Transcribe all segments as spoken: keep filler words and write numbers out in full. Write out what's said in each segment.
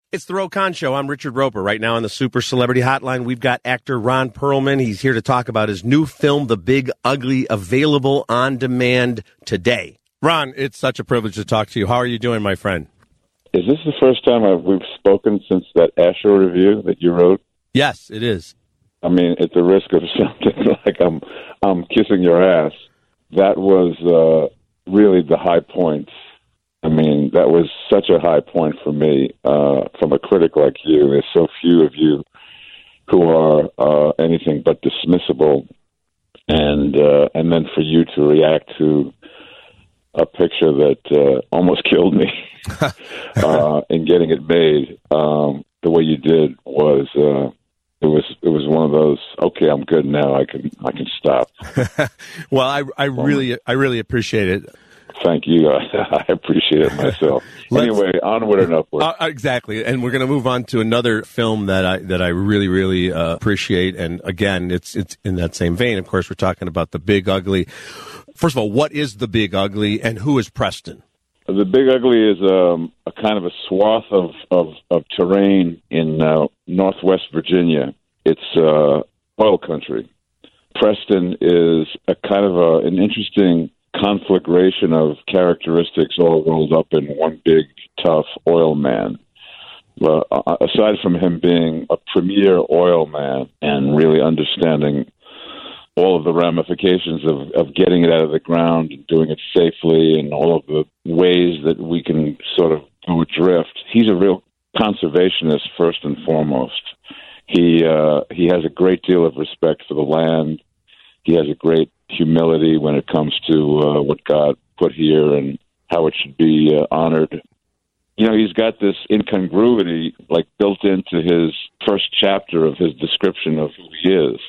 It's the Ro Khan Show. I'm Richard Roper. Right now on the Super Celebrity Hotline, we've got actor Ron Perlman. He's here to talk about his new film, The Big Ugly, available on demand today. Ron, it's such a privilege to talk to you. How are you doing, my friend? Is this the first time I've, we've spoken since that Asher review that you wrote? Yes, it is. I mean, at the risk of sounding like I'm I'm kissing your ass, that was uh, really the high point. I mean, that was such a high point for me uh, from a critic like you. There's so few of you who are uh, anything but dismissible, and uh, and then for you to react to a picture that uh, almost killed me uh, in getting it made um, the way you did was uh, it was it was one of those. Okay, I'm good now. I can I can stop. Well, I I really I really appreciate it. Thank you. I appreciate it myself. Anyway, onward and upward. Uh, exactly, and we're going to move on to another film that I that I really really uh, appreciate. And again, it's it's in that same vein. Of course, we're talking about The Big Ugly. First of all, what is The Big Ugly, and who is Preston? The Big Ugly is um, a kind of a swath of of, of terrain in uh, Northwest Virginia. It's uh, oil country. Preston is a kind of a, an interesting conflagration of characteristics all rolled up in one big, tough oil man. Well, uh, aside from him being a premier oil man and really understanding all of the ramifications of, of getting it out of the ground and doing it safely and all of the ways that we can sort of go adrift, he's a real conservationist first and foremost. He uh, he has a great deal of respect for the land. He has a great humility when it comes to uh, what God put here and how it should be uh, honored. You know, he's got this incongruity like built into his first chapter of his description of who he is.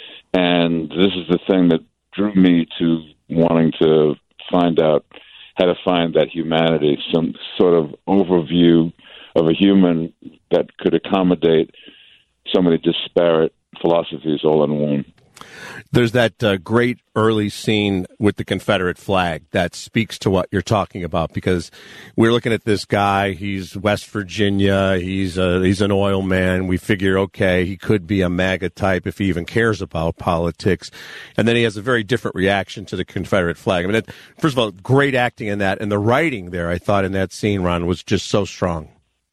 And this is the thing that drew me to wanting to find out how to find that humanity, some sort of overview of a human that could accommodate so many disparate philosophies all in one. There's that uh, great early scene with the Confederate flag that speaks to what you're talking about, because we're looking at this guy. He's West Virginia. He's a, he's an oil man. We figure, okay, he could be a MAGA type if he even cares about politics. And then he has a very different reaction to the Confederate flag. I mean, it, first of all, great acting in that. And the writing there, I thought, in that scene, Ron, was just so strong.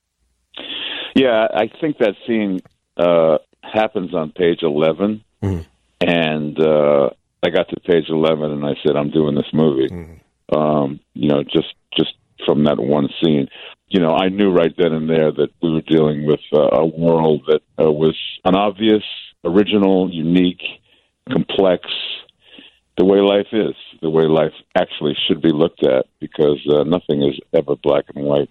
Yeah, I think that scene uh, happens on page eleven. Mm-hmm. And uh, I got to page eleven, and I said, "I'm doing this movie." Mm. Um, you know, just just from that one scene, you know, I knew right then and there that we were dealing with uh, a world that uh, was unobvious, original, unique, complex. The way life is, the way life actually should be looked at, because uh, nothing is ever black and white.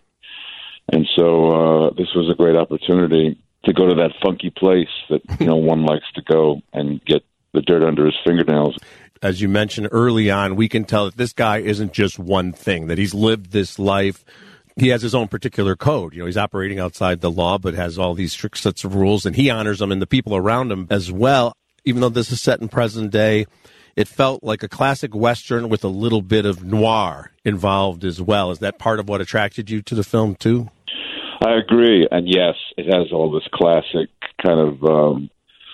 And so uh, this was a great opportunity to go to that funky place that, you know, one likes to go and get the dirt under his fingernails. As you mentioned early on, we can tell that this guy isn't just one thing, that he's lived this life. He has his own particular code. You know, he's operating outside the law, but has all these strict sets of rules, and he honors them and the people around him as well. Even though this is set in present day, it felt like a classic Western with a little bit of noir involved as well. Is that part of what attracted you to the film, too? I agree. And yes, it has all this classic kind of um,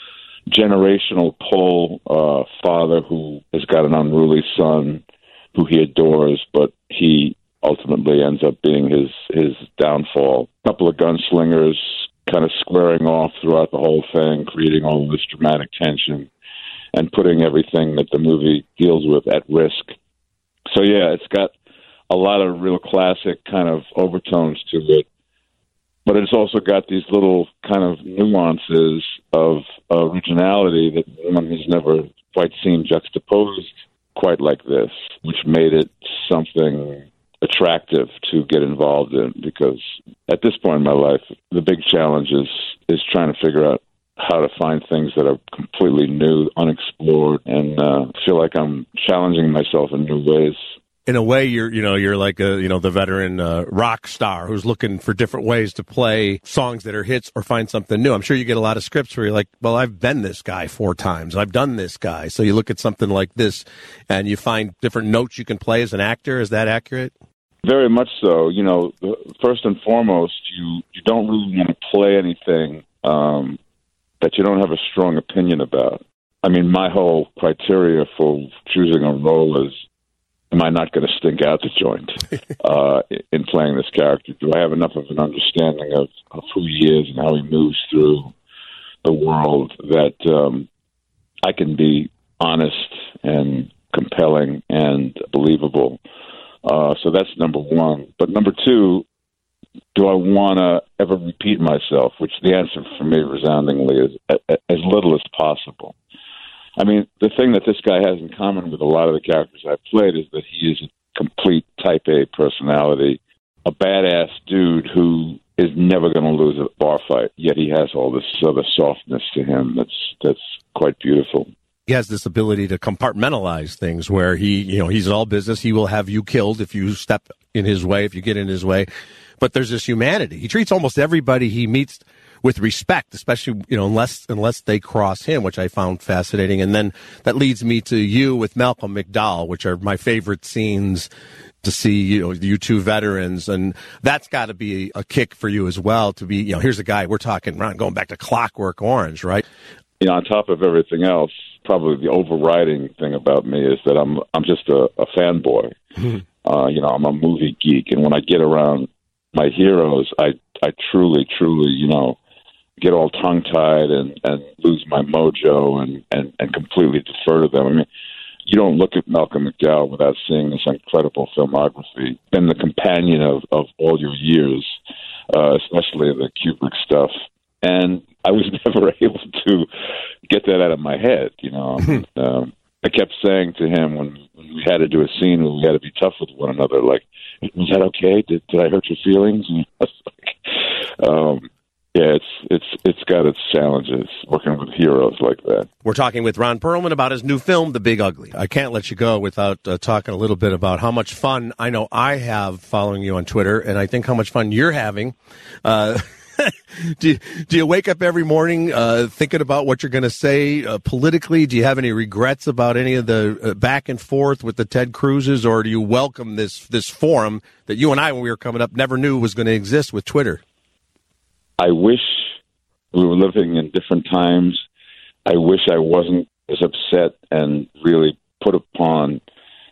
generational pull, uh, father who has got an unruly son who he adores, but he ultimately ends up being his, his downfall. A couple of gunslingers kind of squaring off throughout the whole thing, creating all this dramatic tension and putting everything that the movie deals with at risk. So, yeah, it's got a lot of real classic kind of overtones to it. But it's also got these little kind of nuances of originality that one has never quite seen juxtaposed quite like this, which made it something attractive to get involved in. Because at this point in my life, the big challenge is, is trying to figure out how to find things that are completely new, unexplored, and uh, feel like I'm challenging myself in new ways. In a way, you're, you know, you're like a, you know, the veteran uh, rock star who's looking for different ways to play songs that are hits or find something new. I'm sure you get a lot of scripts where you're like, well, I've been this guy four times. I've done this guy. So you look at something like this and you find different notes you can play as an actor. Is that accurate? Very much so. You know, first and foremost, you, you don't really want to play anything um, that you don't have a strong opinion about. I mean, my whole criteria for choosing a role is, am I not going to stink out the joint uh, in playing this character? Do I have enough of an understanding of, of who he is and how he moves through the world that um, I can be honest and compelling and believable? Uh, so that's number one. But number two, do I want to ever repeat myself? Which the answer for me resoundingly is as little as possible. I mean, the thing that this guy has in common with a lot of the characters I've played is that he is a complete type A personality, a badass dude who is never going to lose a bar fight, yet he has all this other softness to him that's that's quite beautiful. He has this ability to compartmentalize things where he, you know, he's all business. He will have you killed if you step in his way, if you get in his way. But there's this humanity. He treats almost everybody he meets with respect, especially, you know, unless unless they cross him, which I found fascinating. And then that leads me to you with Malcolm McDowell, which are my favorite scenes to see, you know, you two veterans. And that's got to be a kick for you as well to be, you know, here's a guy, we're talking, Ron, going back to Clockwork Orange, right? You know, on top of everything else, probably the overriding thing about me is that I'm I'm just a, a fanboy. uh, you know, I'm a movie geek. And when I get around my heroes, I, I truly, truly, you know, get all tongue-tied and, and lose my mojo and, and, and completely defer to them. I mean, you don't look at Malcolm McDowell without seeing this incredible filmography. Been the companion of, of all your years, uh, especially the Kubrick stuff. And I was never able to get that out of my head, you know. um, I kept saying to him when, when we had to do a scene where we had to be tough with one another, like, was that okay? Did, did I hurt your feelings? And I was like, um, yeah, it's it's it's got its challenges working with heroes like that. We're talking with Ron Perlman about his new film, The Big Ugly. I can't let you go without uh, talking a little bit about how much fun I know I have following you on Twitter, and I think how much fun you're having. Uh, do, you, do you wake up every morning uh, thinking about what you're going to say uh, politically? Do you have any regrets about any of the uh, back and forth with the Ted Cruzes, or do you welcome this this forum that you and I, when we were coming up, never knew was going to exist with Twitter? I wish we were living in different times. I wish I wasn't as upset and really put upon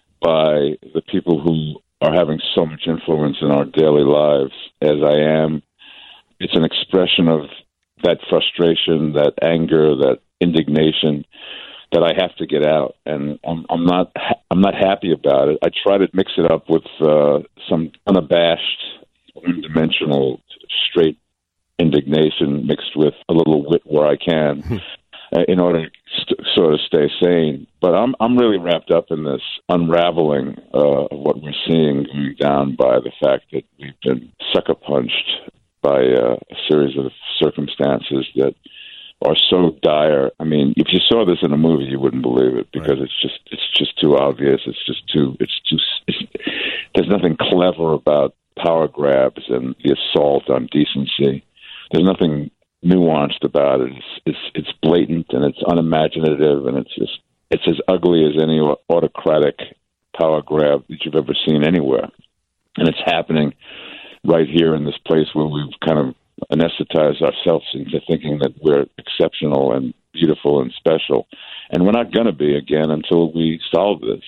by the people who are having so much influence in our daily lives as I am. It's an expression of that frustration, that anger, that indignation that I have to get out, and I'm, I'm not. I'm not happy about it. I try to mix it up with uh, some unabashed, one-dimensional, straight indignation mixed with a little wit where I can, uh, in order to st- sort of stay sane. But I'm I'm really wrapped up in this unraveling uh, of what we're seeing going down by the fact that we've been sucker punched by uh, a series of circumstances that are so dire. I mean, if you saw this in a movie, you wouldn't believe it because right. it's just it's just too obvious. It's just too it's too. It's, there's nothing clever about power grabs and the assault on decency. There's nothing nuanced about it. It's, it's it's blatant and it's unimaginative and it's just it's as ugly as any autocratic power grab that you've ever seen anywhere. And it's happening right here in this place where we've kind of anesthetized ourselves into thinking that we're exceptional and beautiful and special. And we're not going to be again until we solve this.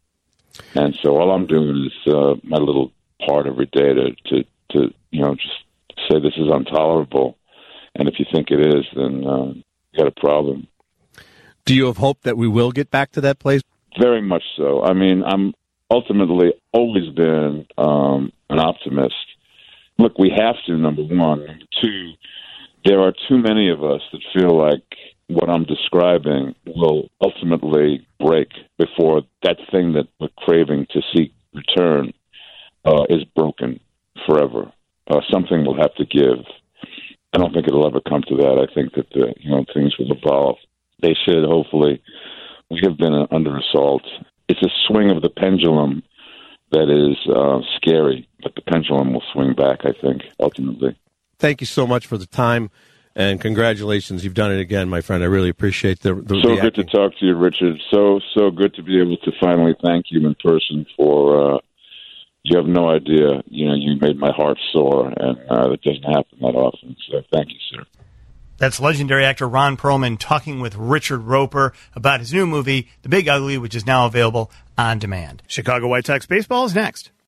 And so all I'm doing is uh, my little part every day to, to, to you know, just say this is intolerable, and if you think it is, then uh, you got a problem. Do you have hope that we will get back to that place? Very much so. I mean, I'm ultimately always been um, an optimist. Look, we have to, number one. Number two, there are too many of us that feel like what I'm describing will ultimately break before that thing that we're craving to seek return uh, is broken forever. Uh, something will have to give. I don't think it'll ever come to that. I think that the, you know things will evolve. They should, hopefully. We have been uh, under assault. It's a swing of the pendulum that is uh, scary, but the pendulum will swing back, I think, ultimately. Thank you so much for the time, and congratulations. You've done it again, my friend. I really appreciate the, the So the good to talk to you, Richard. So, so good to be able to finally thank you in person for... Uh, you have no idea. You know, you made my heart soar, and uh, that doesn't happen that often. So thank you, sir. That's legendary actor Ron Perlman talking with Richard Roeper about his new movie, The Big Ugly, which is now available on demand. Chicago White Sox baseball is next.